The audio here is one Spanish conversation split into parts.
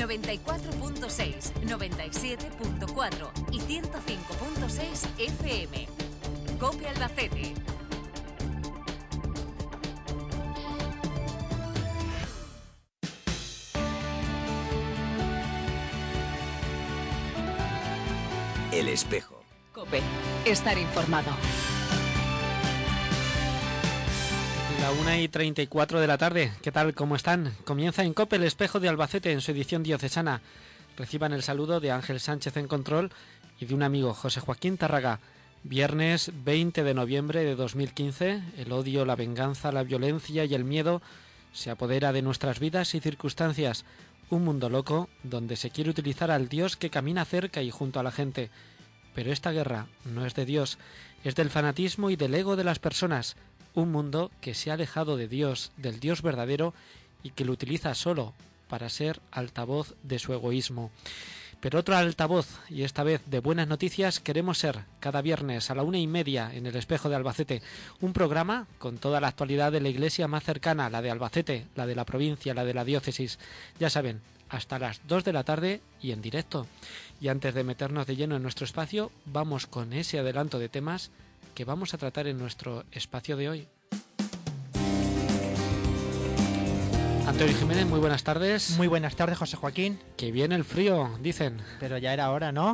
94.6, 97.4 y 105.6 FM. COPE Albacete. El Espejo. COPE. Estar informado. La 1:34 de la tarde. ¿Qué tal? ¿Cómo están? Comienza en COPE El Espejo de Albacete en su edición diocesana. Reciban el saludo de Ángel Sánchez en control y de un amigo, José Joaquín Tárraga. Viernes 20 de noviembre de 2015. El odio, la venganza, la violencia y el miedo se apodera de nuestras vidas y circunstancias. Un mundo loco donde se quiere utilizar al Dios que camina cerca y junto a la gente. Pero esta guerra no es de Dios, es del fanatismo y del ego de las personas. Un mundo que se ha alejado de Dios, del Dios verdadero, y que lo utiliza solo para ser altavoz de su egoísmo. Pero otro altavoz, y esta vez de buenas noticias, queremos ser cada viernes a la 1:30 en el Espejo de Albacete. Un programa con toda la actualidad de la iglesia más cercana, la de Albacete, la de la provincia, la de la diócesis. Ya saben, hasta las 2 de la tarde y en directo. Y antes de meternos de lleno en nuestro espacio, vamos con ese adelanto de temas que vamos a tratar en nuestro espacio de hoy. Antonio Jiménez, muy buenas tardes. Muy buenas tardes, José Joaquín. Que viene el frío, dicen. Pero ya era hora, ¿no?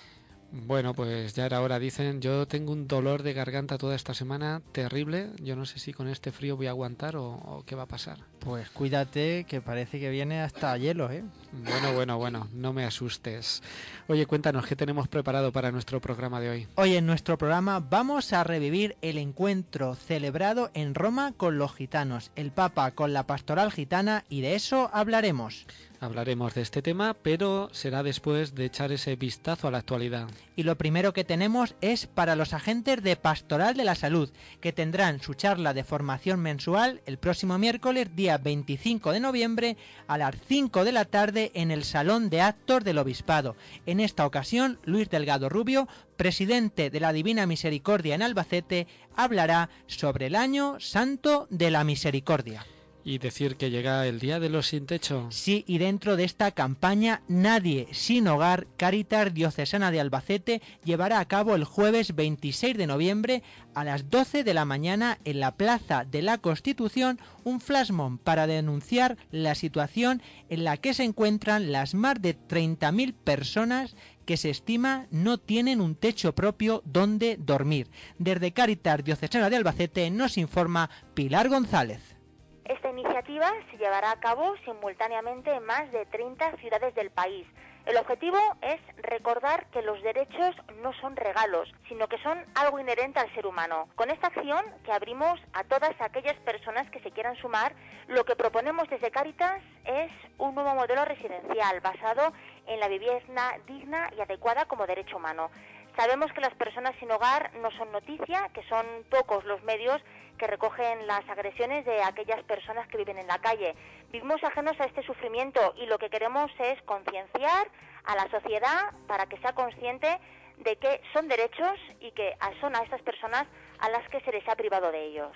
Bueno, pues ya era hora, dicen. Yo tengo un dolor de garganta toda esta semana terrible. Yo no sé si con este frío voy a aguantar o qué va a pasar. Pues cuídate, que parece que viene hasta hielo, ¿eh? Bueno, no me asustes. Oye, cuéntanos, ¿qué tenemos preparado para nuestro programa de hoy? Hoy en nuestro programa vamos a revivir el encuentro celebrado en Roma con los gitanos, el Papa con la pastoral gitana, y de eso hablaremos. Hablaremos de este tema, pero será después de echar ese vistazo a la actualidad. Y lo primero que tenemos es para los agentes de Pastoral de la Salud, que tendrán su charla de formación mensual el próximo miércoles, día 25 de noviembre, a las 5 de la tarde en el Salón de Actos del Obispado. En esta ocasión, Luis Delgado Rubio, presidente de la Divina Misericordia en Albacete, hablará sobre el Año Santo de la Misericordia. Y decir que llega el Día de los Sin Techo. Sí, y dentro de esta campaña Nadie sin Hogar, Cáritas Diocesana de Albacete llevará a cabo el jueves 26 de noviembre a las 12 de la mañana en la Plaza de la Constitución un flashmob para denunciar la situación en la que se encuentran las más de 30.000 personas que se estima no tienen un techo propio donde dormir. Desde Cáritas Diocesana de Albacete nos informa Pilar González. Esta iniciativa se llevará a cabo simultáneamente en más de 30 ciudades del país. El objetivo es recordar que los derechos no son regalos, sino que son algo inherente al ser humano. Con esta acción, que abrimos a todas aquellas personas que se quieran sumar, lo que proponemos desde Cáritas es un nuevo modelo residencial basado en la vivienda digna y adecuada como derecho humano. Sabemos que las personas sin hogar no son noticia, que son pocos los medios que recogen las agresiones de aquellas personas que viven en la calle. Vivimos ajenos a este sufrimiento y lo que queremos es concienciar a la sociedad para que sea consciente de que son derechos y que son a estas personas a las que se les ha privado de ellos.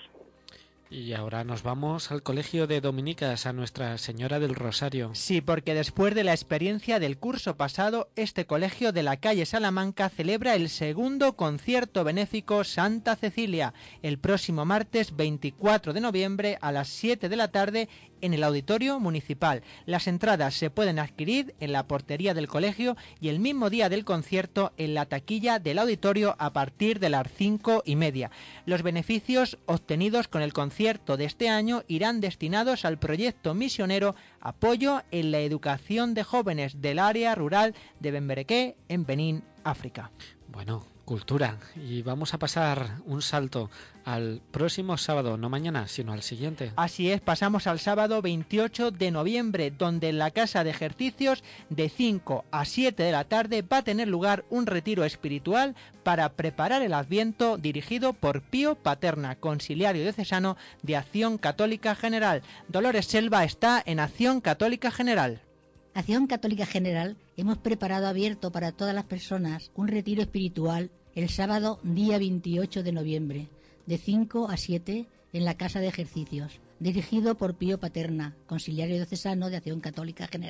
Y ahora nos vamos al Colegio de Dominicas, a Nuestra Señora del Rosario. Sí, porque después de la experiencia del curso pasado, este colegio de la calle Salamanca celebra el segundo concierto benéfico Santa Cecilia, el próximo martes 24 de noviembre a las 7 de la tarde en el Auditorio Municipal. Las entradas se pueden adquirir en la portería del colegio y el mismo día del concierto en la taquilla del auditorio a partir de las 5:30. Los beneficios obtenidos con el concierto de este año irán destinados al proyecto misionero Apoyo en la Educación de Jóvenes del área rural de Bemberequé, en Benín, África. Bueno, cultura. Y vamos a pasar un salto al próximo sábado, no mañana, sino al siguiente. Así es, pasamos al sábado 28 de noviembre, donde en la Casa de Ejercicios de 5 a 7 de la tarde va a tener lugar un retiro espiritual para preparar el Adviento dirigido por Pío Paterna, conciliario diocesano de Acción Católica General. Dolores Selva está en Acción Católica General. Acción Católica General hemos preparado abierto para todas las personas un retiro espiritual el sábado día 28 de noviembre, de 5 a 7 en la Casa de Ejercicios, dirigido por Pío Paterna, conciliario diocesano de Acción Católica General.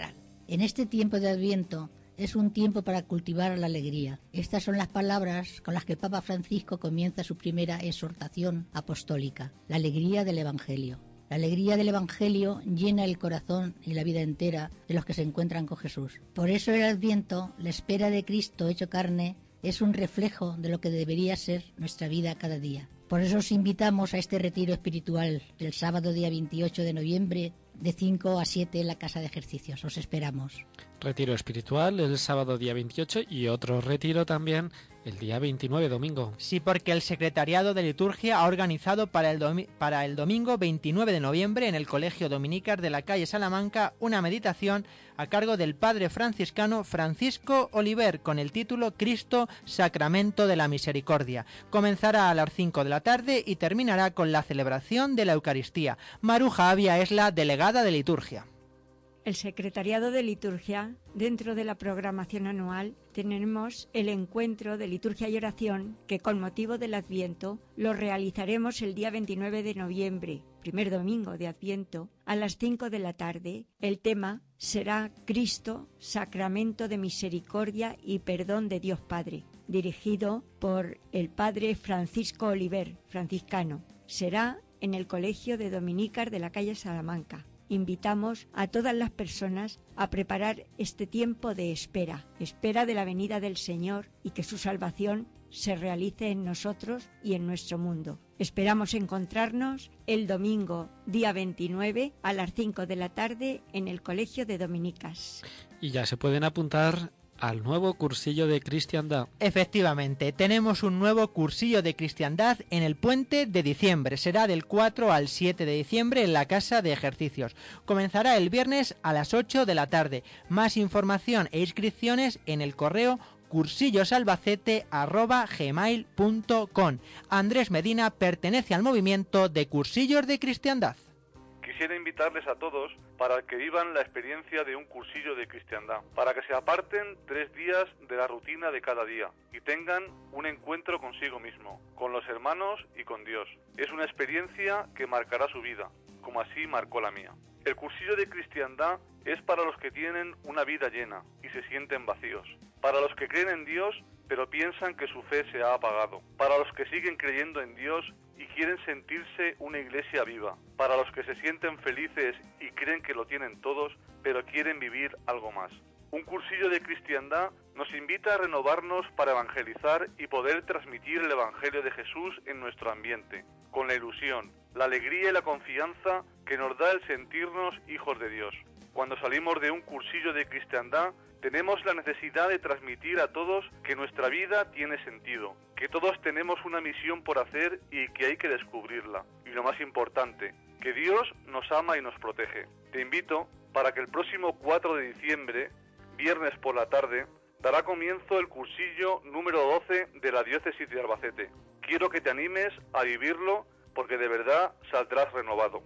En este tiempo de Adviento es un tiempo para cultivar la alegría. Estas son las palabras con las que el Papa Francisco comienza su primera exhortación apostólica, la alegría del Evangelio. La alegría del Evangelio llena el corazón y la vida entera de los que se encuentran con Jesús. Por eso el Adviento, la espera de Cristo hecho carne, es un reflejo de lo que debería ser nuestra vida cada día. Por eso os invitamos a este retiro espiritual del sábado día 28 de noviembre de 5 a 7 en la Casa de Ejercicios. Os esperamos. Retiro espiritual el sábado día 28 y otro retiro también el día 29, domingo. Sí, porque el Secretariado de Liturgia ha organizado para el domingo 29 de noviembre en el Colegio Dominicar de la calle Salamanca una meditación a cargo del padre franciscano Francisco Oliver con el título Cristo, Sacramento de la Misericordia. Comenzará a las 5 de la tarde y terminará con la celebración de la Eucaristía. Maruja Avia es la delegada de liturgia. El Secretariado de Liturgia, dentro de la programación anual, tenemos el encuentro de liturgia y oración que con motivo del Adviento lo realizaremos el día 29 de noviembre, primer domingo de Adviento, a las 5 de la tarde. El tema será Cristo, Sacramento de Misericordia y Perdón de Dios Padre, dirigido por el padre Francisco Oliver, franciscano. Será en el Colegio de Dominicas de la calle Salamanca. Invitamos a todas las personas a preparar este tiempo de espera de la venida del Señor y que su salvación se realice en nosotros y en nuestro mundo. Esperamos encontrarnos el domingo, día 29, a las 5 de la tarde en el Colegio de Dominicas. Y ya se pueden apuntar al nuevo cursillo de cristiandad. Efectivamente, tenemos un nuevo cursillo de cristiandad en el puente de diciembre. Será del 4 al 7 de diciembre en la Casa de Ejercicios. Comenzará el viernes a las 8 de la tarde. Más información e inscripciones en el correo cursillosalbacete@gmail.com. Andrés Medina pertenece al movimiento de cursillos de cristiandad. Quisiera invitarles a todos para que vivan la experiencia de un cursillo de cristiandad, para que se aparten 3 días de la rutina de cada día y tengan un encuentro consigo mismo, con los hermanos y con Dios. Es una experiencia que marcará su vida, como así marcó la mía. El cursillo de cristiandad es para los que tienen una vida llena y se sienten vacíos, para los que creen en Dios pero piensan que su fe se ha apagado, para los que siguen creyendo en Dios y quieren sentirse una iglesia viva, para los que se sienten felices y creen que lo tienen todos, pero quieren vivir algo más. Un cursillo de cristiandad nos invita a renovarnos para evangelizar y poder transmitir el Evangelio de Jesús en nuestro ambiente, con la ilusión, la alegría y la confianza que nos da el sentirnos hijos de Dios. Cuando salimos de un cursillo de cristiandad, tenemos la necesidad de transmitir a todos que nuestra vida tiene sentido, que todos tenemos una misión por hacer y que hay que descubrirla. Y lo más importante, que Dios nos ama y nos protege. Te invito para que el próximo 4 de diciembre, viernes por la tarde, dará comienzo el cursillo número 12 de la Diócesis de Albacete. Quiero que te animes a vivirlo porque de verdad saldrás renovado.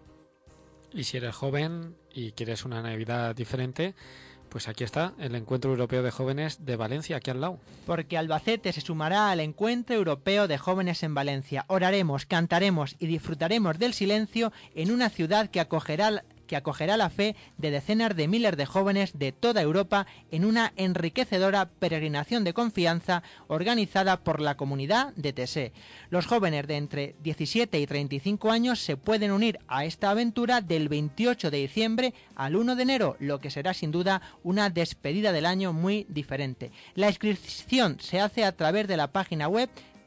Y si eres joven y quieres una Navidad diferente, pues aquí está el Encuentro Europeo de Jóvenes de Valencia, aquí al lado. Porque Albacete se sumará al Encuentro Europeo de Jóvenes en Valencia. Oraremos, cantaremos y disfrutaremos del silencio en una ciudad que acogerá la fe de decenas de miles de jóvenes de toda Europa en una enriquecedora peregrinación de confianza organizada por la comunidad de Tessé. Los jóvenes de entre 17 y 35 años se pueden unir a esta aventura del 28 de diciembre al 1 de enero, lo que será sin duda una despedida del año muy diferente. La inscripción se hace a través de la página web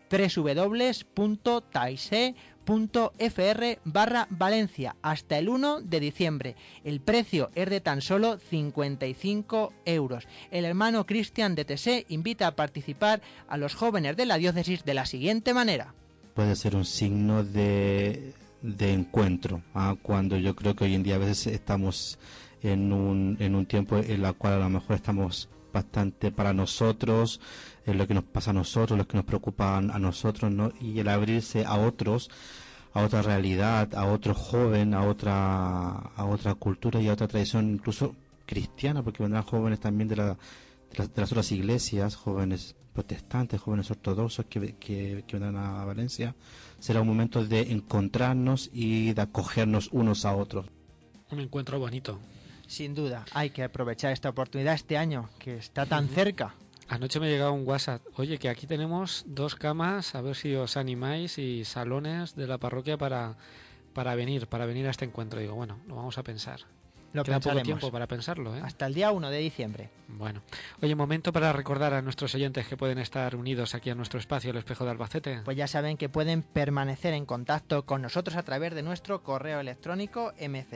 www.taise.fr/Valencia hasta el 1 de diciembre. El precio es de tan solo 55 euros. El hermano Cristian de Tessé invita a participar a los jóvenes de la diócesis de la siguiente manera. Puede ser un signo de encuentro, cuando yo creo que hoy en día a veces estamos en un tiempo en el cual a lo mejor estamos bastante para nosotros, lo que nos pasa a nosotros, lo que nos preocupa a nosotros, ¿no? Y el abrirse a otros, a otra realidad, a otro joven, a otra cultura y a otra tradición, incluso cristiana, porque vendrán jóvenes también de las otras iglesias, jóvenes protestantes, jóvenes ortodoxos que vendrán a Valencia. Será un momento de encontrarnos y de acogernos unos a otros. Un encuentro bonito. Sin duda, hay que aprovechar esta oportunidad este año, que está tan cerca. Anoche me ha llegado un WhatsApp, oye, que aquí tenemos 2 camas, a ver si os animáis, y salones de la parroquia para venir a este encuentro. Digo, bueno, lo vamos a pensar. Lo Queda poco pensaremos. tiempo para pensarlo, ¿eh? Hasta el día 1 de diciembre. Bueno, oye, momento para recordar a nuestros oyentes que pueden estar unidos aquí a nuestro espacio, El Espejo de Albacete. Pues ya saben que pueden permanecer en contacto con nosotros a través de nuestro correo electrónico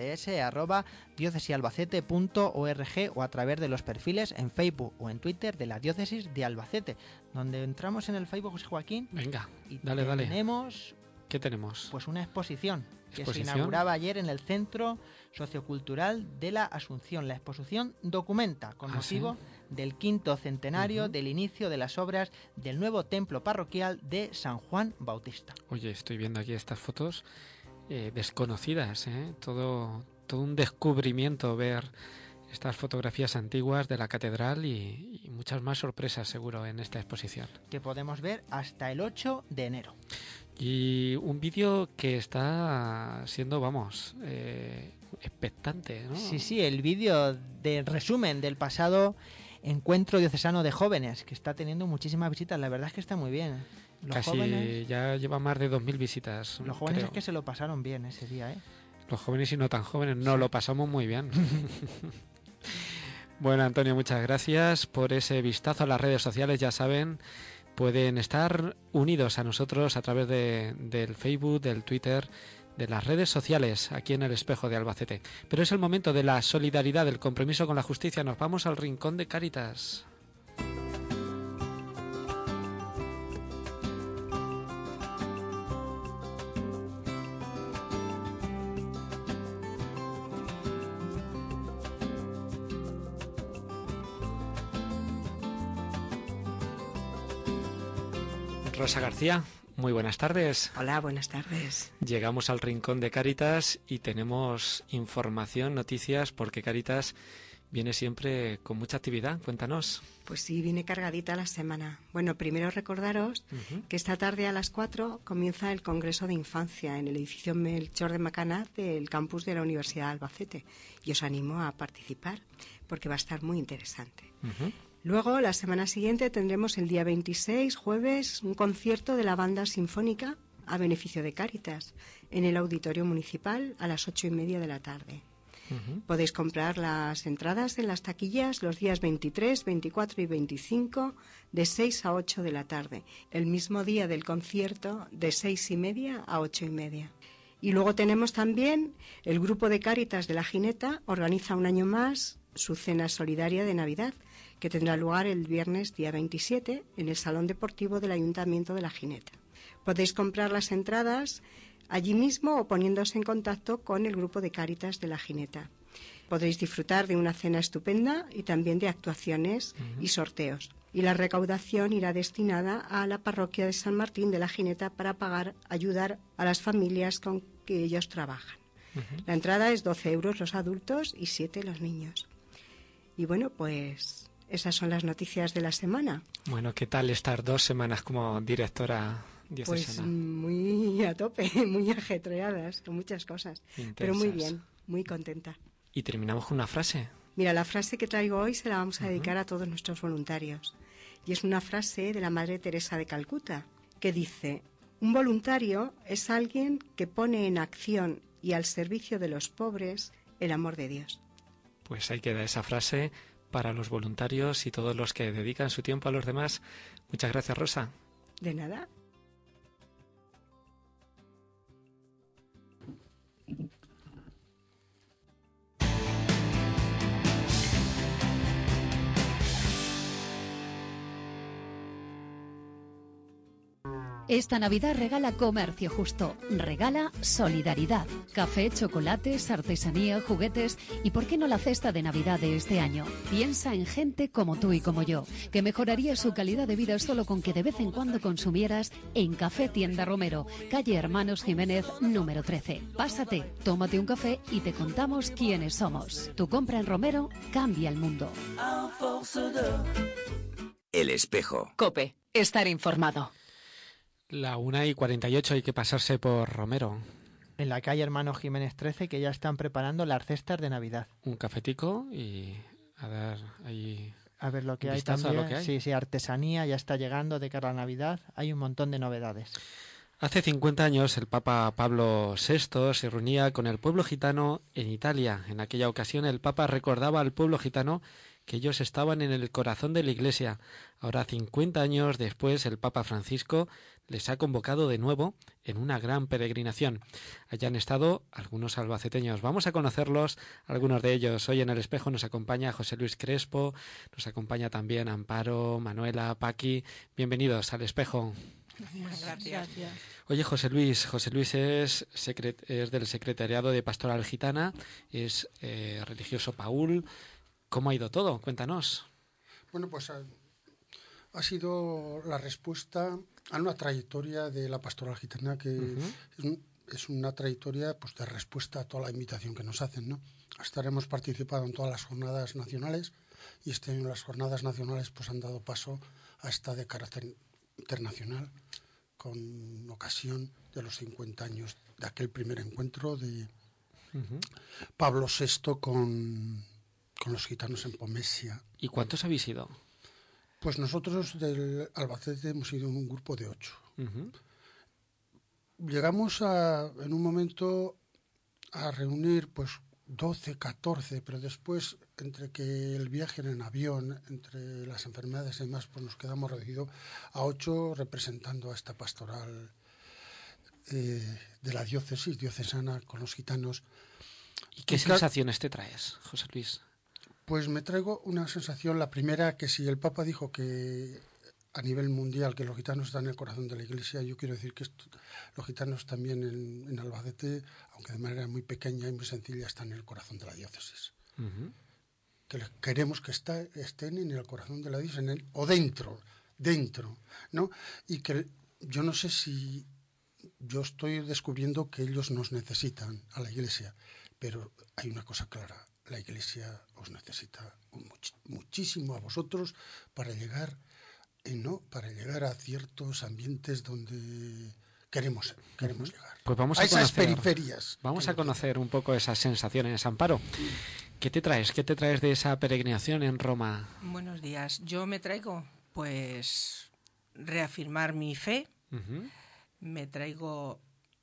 mcs@diocesialbacete.org o a través de los perfiles en Facebook o en Twitter de la Diócesis de Albacete, donde entramos en el Facebook, José Joaquín. Venga, y dale. tenemos... ¿Qué tenemos? Pues una exposición que se ¿Exposición? inauguraba ayer en el Centro Sociocultural de la Asunción. La exposición documenta con motivo del 5º centenario del inicio de las obras del nuevo templo parroquial de San Juan Bautista. Oye, estoy viendo aquí estas fotos desconocidas, ¿eh? Todo un descubrimiento ver estas fotografías antiguas de la catedral y muchas más sorpresas seguro en esta exposición. Que podemos ver hasta el 8 de enero. Y un vídeo que está siendo, expectante, ¿no? Sí, el vídeo de resumen del pasado encuentro diocesano de jóvenes, que está teniendo muchísimas visitas. La verdad es que está muy bien. Ya lleva más de 2.000 visitas. Los jóvenes es que se lo pasaron bien ese día, ¿eh? Los jóvenes y no tan jóvenes, lo pasamos muy bien. Bueno, Antonio, muchas gracias por ese vistazo a las redes sociales. Ya saben, pueden estar unidos a nosotros a través del Facebook, del Twitter, de las redes sociales aquí en El Espejo de Albacete. Pero es el momento de la solidaridad, del compromiso con la justicia. Nos vamos al rincón de Cáritas. Rosa García, muy buenas tardes. Hola, buenas tardes. Llegamos al rincón de Cáritas y tenemos información, noticias, porque Cáritas viene siempre con mucha actividad. Cuéntanos. Pues sí, viene cargadita la semana. Bueno, primero recordaros que esta tarde a las 4 comienza el Congreso de Infancia en el edificio Melchor de Macanaz del campus de la Universidad de Albacete. Y os animo a participar porque va a estar muy interesante. Luego, la semana siguiente, tendremos el día 26, jueves, un concierto de la banda sinfónica a beneficio de Cáritas en el Auditorio Municipal a las 8:30 de la tarde. Podéis comprar las entradas en las taquillas los días 23, 24 y 25 de 6 a 8 de la tarde, el mismo día del concierto de 6:30 a 8:30. Y luego tenemos también el grupo de Cáritas de la Gineta, organiza un año más su cena solidaria de Navidad, que tendrá lugar el viernes día 27 en el Salón Deportivo del Ayuntamiento de la Gineta. Podéis comprar las entradas allí mismo o poniéndose en contacto con el grupo de Cáritas de la Gineta. Podréis disfrutar de una cena estupenda y también de actuaciones y sorteos. Y la recaudación irá destinada a la parroquia de San Martín de la Gineta para ayudar a las familias con que ellos trabajan. La entrada es 12 euros los adultos y 7 los niños. Y bueno, pues esas son las noticias de la semana. Bueno, ¿qué tal estar 2 semanas como directora diocesana? Pues muy a tope, muy ajetreadas, con muchas cosas. Intensas. Pero muy bien, muy contenta. Y terminamos con una frase. Mira, la frase que traigo hoy se la vamos a dedicar a todos nuestros voluntarios. Y es una frase de la Madre Teresa de Calcuta, que dice: un voluntario es alguien que pone en acción y al servicio de los pobres el amor de Dios. Pues ahí queda esa frase para los voluntarios y todos los que dedican su tiempo a los demás. Muchas gracias, Rosa. De nada. Esta Navidad regala Comercio Justo, regala solidaridad, café, chocolates, artesanía, juguetes y ¿por qué no la cesta de Navidad de este año? Piensa en gente como tú y como yo, que mejoraría su calidad de vida solo con que de vez en cuando consumieras en Café Tienda Romero, calle Hermanos Jiménez, número 13. Pásate, tómate un café y te contamos quiénes somos. Tu compra en Romero cambia el mundo. El Espejo. COPE, estar informado. La 1:48, hay que pasarse por Romero. En la calle Hermano Jiménez 13, que ya están preparando las cestas de Navidad. Un cafetico y a dar ahí... A ver lo que hay vistazo también. a lo que hay. Sí, artesanía ya está llegando de cara a Navidad. Hay un montón de novedades. Hace 50 años el Papa Pablo VI se reunía con el pueblo gitano en Italia. En aquella ocasión el Papa recordaba al pueblo gitano que ellos estaban en el corazón de la Iglesia. Ahora, 50 años después, el Papa Francisco les ha convocado de nuevo en una gran peregrinación. Allá han estado algunos albaceteños. Vamos a conocerlos, algunos de ellos. Hoy en El Espejo nos acompaña José Luis Crespo, nos acompaña también Amparo, Manuela, Paqui. Bienvenidos al Espejo. Gracias. Oye, José Luis es del Secretariado de Pastoral Gitana, es religioso Paúl. ¿Cómo ha ido todo? Cuéntanos. Bueno, pues ha sido la respuesta a una trayectoria de la pastoral gitana que es una trayectoria pues de respuesta a toda la invitación que nos hacen, ¿no? Hasta ahora hemos participado en todas las jornadas nacionales y este año las jornadas nacionales pues han dado paso a esta de carácter internacional con ocasión de los 50 años de aquel primer encuentro de Pablo VI con los gitanos en Pomesia. ¿Y cuántos habéis ido? Pues nosotros del Albacete hemos ido un grupo de 8. Llegamos en un momento a reunir pues 12, 14, pero después entre que el viaje en avión, entre las enfermedades y demás, pues nos quedamos reducidos a 8 representando a esta pastoral de la diócesis diocesana con los gitanos. ¿Y qué sensaciones te traes, José Luis? Pues me traigo una sensación, la primera, que si el Papa dijo que a nivel mundial que los gitanos están en el corazón de la Iglesia, yo quiero decir que los gitanos también en Albacete, aunque de manera muy pequeña y muy sencilla, están en el corazón de la diócesis. Que queremos que estén en el corazón de la diócesis, o dentro, ¿no? Y que yo no sé si yo estoy descubriendo que ellos nos necesitan a la Iglesia, pero hay una cosa clara. La Iglesia os necesita muchísimo a vosotros para llegar a ciertos ambientes donde queremos llegar. Pues vamos a esas periferias. Vamos a conocer un poco esas sensaciones. Amparo, ¿qué te traes? ¿Qué te traes de esa peregrinación en Roma? Buenos días. Yo me traigo, pues, reafirmar mi fe. Me traigo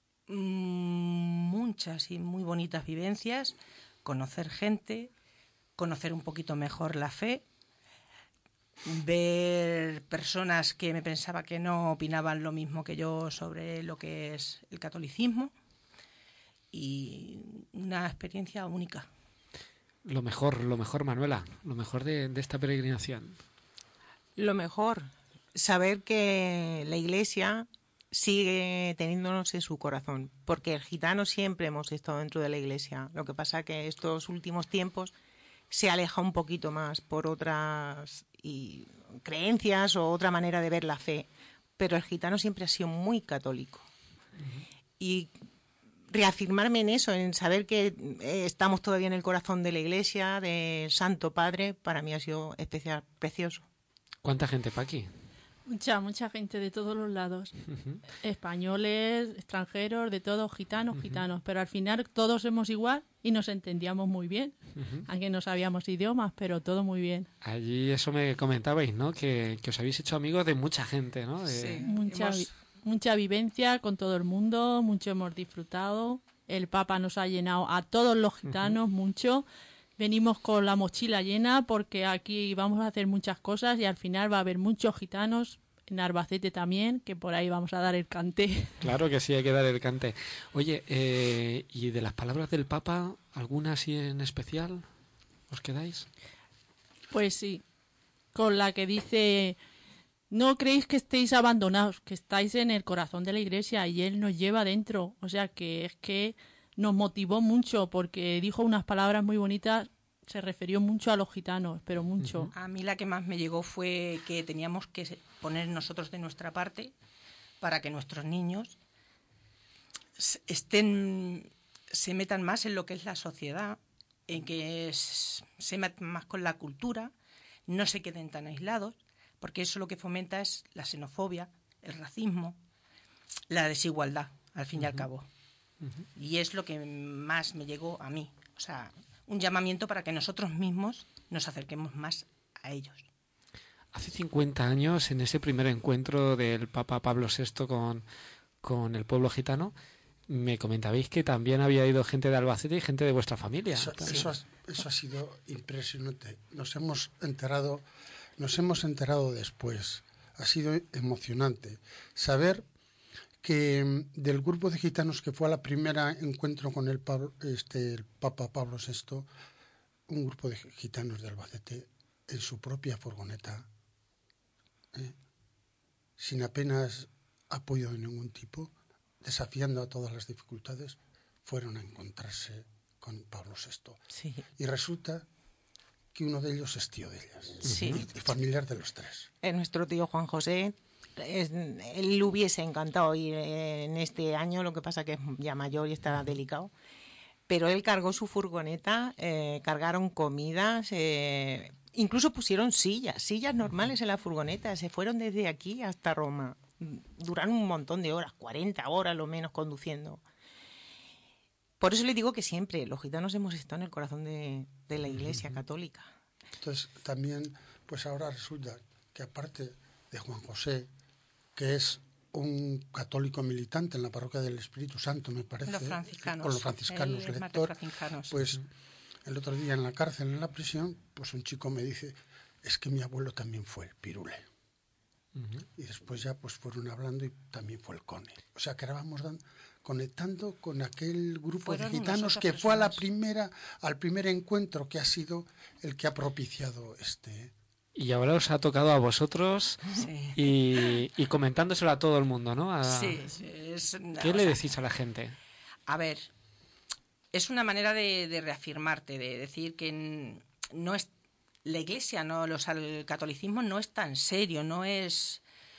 muchas y muy bonitas vivencias. Conocer gente, conocer un poquito mejor la fe, ver personas que me pensaba que no opinaban lo mismo que yo sobre lo que es el catolicismo y una experiencia única. Lo mejor, Manuela, lo mejor de esta peregrinación. Lo mejor, saber que la Iglesia sigue teniéndonos en su corazón, porque el gitano siempre hemos estado dentro de la Iglesia. Lo que pasa que estos últimos tiempos se aleja un poquito más por otras creencias o otra manera de ver la fe, pero el gitano siempre ha sido muy católico. Y reafirmarme en eso, en saber que estamos todavía en el corazón de la Iglesia, del Santo Padre, para mí ha sido especial, precioso. ¿Cuánta gente, Paqui? Mucha gente de todos los lados, españoles, extranjeros, de todos, gitanos, pero al final todos somos igual y nos entendíamos muy bien, aunque no sabíamos idiomas, pero todo muy bien. Allí eso me comentabais, ¿no? Que os habéis hecho amigos de mucha gente, ¿no? Sí, mucha vivencia con todo el mundo, mucho hemos disfrutado, el Papa nos ha llenado a todos los gitanos, mucho. Venimos con la mochila llena porque aquí vamos a hacer muchas cosas y al final va a haber muchos gitanos, en Albacete también, que por ahí vamos a dar el cante. Claro que sí, hay que dar el cante. Oye, ¿y de las palabras del Papa, alguna así en especial os quedáis? Pues sí, con la que dice, no creéis que estéis abandonados, que estáis en el corazón de la Iglesia y Él nos lleva dentro, o sea que es que nos motivó mucho porque dijo unas palabras muy bonitas, se refirió mucho a los gitanos, pero mucho. A mí la que más me llegó fue que teníamos que poner nosotros de nuestra parte para que nuestros niños se metan más en lo que es la sociedad, en que se metan más con la cultura, no se queden tan aislados, porque eso lo que fomenta es la xenofobia, el racismo, la desigualdad, al fin y al cabo. Y es lo que más me llegó a mí. O sea, un llamamiento para que nosotros mismos nos acerquemos más a ellos. Hace 50 años, en ese primer encuentro del Papa Pablo VI con el pueblo gitano, me comentabais que también había ido gente de Albacete y gente de vuestra familia. Eso ha sido impresionante. Nos hemos enterado después. Ha sido emocionante saber que del grupo de gitanos que fue a la primera encuentro con el Papa Pablo VI, un grupo de gitanos de Albacete en su propia furgoneta, sin apenas apoyo de ningún tipo, desafiando a todas las dificultades, fueron a encontrarse con Pablo VI. Sí. Y resulta que uno de ellos es tío de ellas, sí. y familiar de los tres. Es nuestro tío Juan José. Él hubiese encantado ir en este año, lo que pasa que es ya mayor y está delicado. Pero él cargó su furgoneta, cargaron comidas, incluso pusieron sillas normales en la furgoneta. Se fueron desde aquí hasta Roma. Duraron un montón de horas, 40 horas lo menos conduciendo. Por eso le digo que siempre los gitanos hemos estado en el corazón de la Iglesia católica. Entonces también, pues ahora resulta que aparte de Juan José, que es un católico militante en la parroquia del Espíritu Santo, me parece, los franciscanos, con los franciscanos, lector, pues el otro día en la cárcel, en la prisión, pues un chico me dice, es que mi abuelo también fue el pirule. Y después ya pues fueron hablando y también fue el cone. O sea que ahora vamos conectando con aquel grupo de gitanos que fue al primer encuentro, que ha sido el que ha propiciado este. Y ahora os ha tocado a vosotros y comentándoselo a todo el mundo, ¿no? ¿Qué le decís a la gente? A ver, es una manera de reafirmarte, de decir que no es la Iglesia, el catolicismo no es tan serio, no es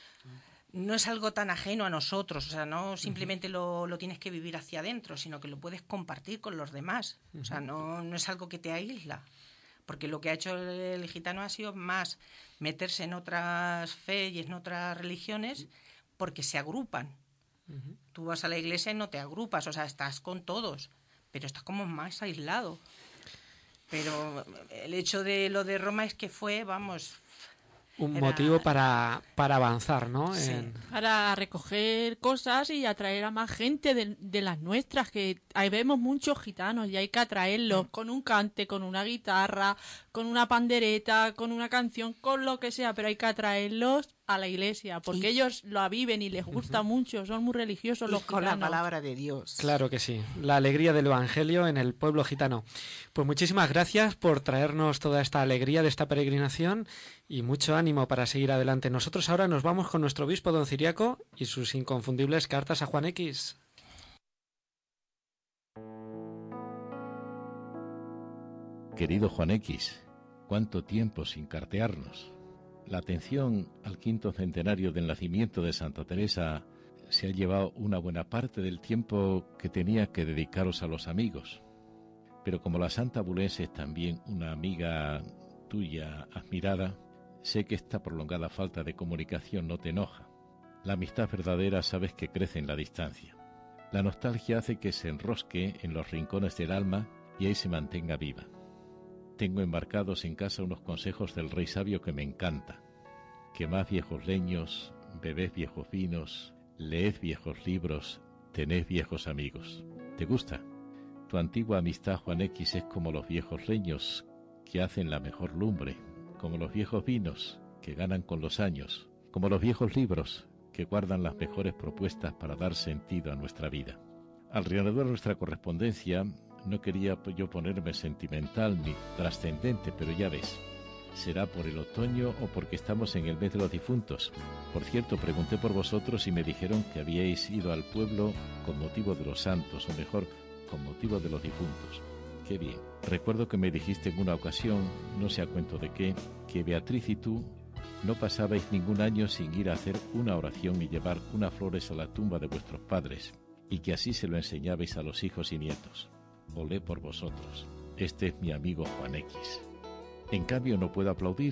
algo tan ajeno a nosotros, o sea, no simplemente lo tienes que vivir hacia adentro, sino que lo puedes compartir con los demás. O sea, no es algo que te aísla, porque lo que ha hecho el gitano ha sido más meterse en otras fe y en otras religiones porque se agrupan. Tú vas a la iglesia y no te agrupas, o sea, estás con todos, pero estás como más aislado. Pero el hecho de lo de Roma es que fue, un motivo para avanzar, ¿no? Sí. Para recoger cosas y atraer a más gente de las nuestras, que ahí vemos muchos gitanos y hay que atraerlos con un cante, con una guitarra, con una pandereta, con una canción, con lo que sea, pero hay que atraerlos a la iglesia, porque ellos lo viven y les gusta mucho, son muy religiosos los con gitanos. La palabra de Dios. Claro que sí, la alegría del Evangelio en el pueblo gitano. Pues muchísimas gracias por traernos toda esta alegría de esta peregrinación y mucho ánimo para seguir adelante. Nosotros ahora nos vamos con nuestro obispo don Ciriaco y sus inconfundibles cartas a Juan X. Querido Juan X, ¿cuánto tiempo sin cartearnos? La atención al 5º centenario del nacimiento de Santa Teresa se ha llevado una buena parte del tiempo que tenía que dedicaros a los amigos. Pero como la Santa Bulés es también una amiga tuya admirada, sé que esta prolongada falta de comunicación no te enoja. La amistad verdadera sabes que crece en la distancia. La nostalgia hace que se enrosque en los rincones del alma y ahí se mantenga viva. Tengo embarcados en casa unos consejos del rey sabio que me encanta. Quemad viejos leños, bebed viejos vinos, leed viejos libros, tened viejos amigos. ¿Te gusta? Tu antigua amistad, Juan X, es como los viejos leños, que hacen la mejor lumbre, como los viejos vinos, que ganan con los años, como los viejos libros, que guardan las mejores propuestas para dar sentido a nuestra vida. Al reanudar nuestra correspondencia, no quería yo ponerme sentimental ni trascendente, pero ya ves, será por el otoño o porque estamos en el mes de los difuntos. Por cierto, pregunté por vosotros y me dijeron que habíais ido al pueblo con motivo de los santos, o mejor, con motivo de los difuntos. Qué bien. Recuerdo que me dijiste en una ocasión, no sé a cuento de qué, que Beatriz y tú no pasabais ningún año sin ir a hacer una oración y llevar unas flores a la tumba de vuestros padres, y que así se lo enseñabais a los hijos y nietos. Olé por vosotros. Este es mi amigo Juan X. En cambio no puedo aplaudir,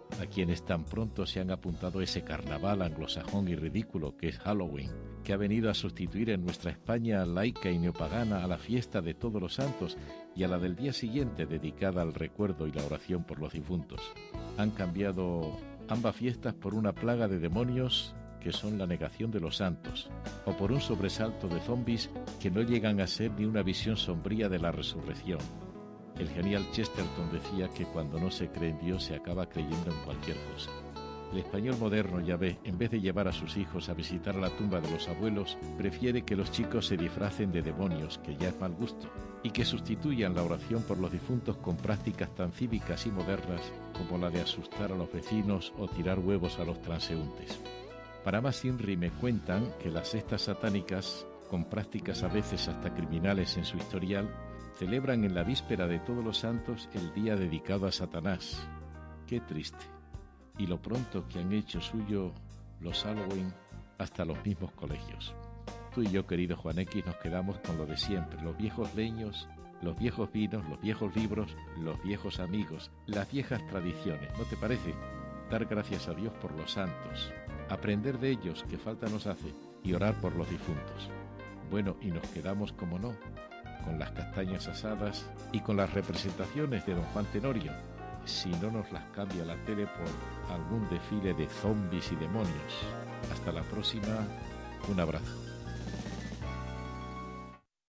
a quienes tan pronto se han apuntado ese carnaval anglosajón y ridículo que es Halloween, que ha venido a sustituir en nuestra España laica y neopagana a la fiesta de Todos los Santos y a la del día siguiente dedicada al recuerdo y la oración por los difuntos. Han cambiado ambas fiestas por una plaga de demonios que son la negación de los santos, o por un sobresalto de zombis que no llegan a ser ni una visión sombría de la resurrección. El genial Chesterton decía que cuando no se cree en Dios se acaba creyendo en cualquier cosa. El español moderno, ya ve, en vez de llevar a sus hijos a visitar la tumba de los abuelos, prefiere que los chicos se disfracen de demonios, que ya es mal gusto, y que sustituyan la oración por los difuntos con prácticas tan cívicas y modernas como la de asustar a los vecinos o tirar huevos a los transeúntes. Para más INRI me cuentan que las sectas satánicas, con prácticas a veces hasta criminales en su historial, celebran en la víspera de Todos los Santos el día dedicado a Satanás. ¡Qué triste! Y lo pronto que han hecho suyo los Halloween hasta los mismos colegios. Tú y yo, querido Juan X, nos quedamos con lo de siempre, los viejos leños, los viejos vinos, los viejos libros, los viejos amigos, las viejas tradiciones, ¿no te parece? Dar gracias a Dios por los santos, aprender de ellos, que falta nos hace, y orar por los difuntos. Bueno, y nos quedamos, como no, con las castañas asadas y con las representaciones de don Juan Tenorio, si no nos las cambia la tele por algún desfile de zombis y demonios. Hasta la próxima, un abrazo.